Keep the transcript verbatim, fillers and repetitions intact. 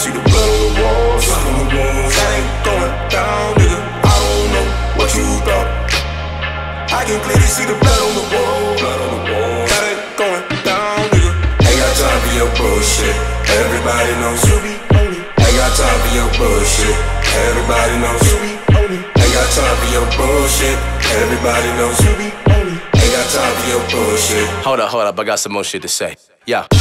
see the blood on the walls. That ain't going down, nigga. I don't know what you thought. I can clearly see the blood on the wall. That ain't going down, nigga. Ain't got time for your bullshit. Everybody knows you be on it. Ain't got time for your bullshit. Everybody knows you be on it. Ain't got time for your bullshit. Everybody knows you be on it. Ain't got time for your bullshit. Hold up, hold up, I got some more shit to say. Yeah.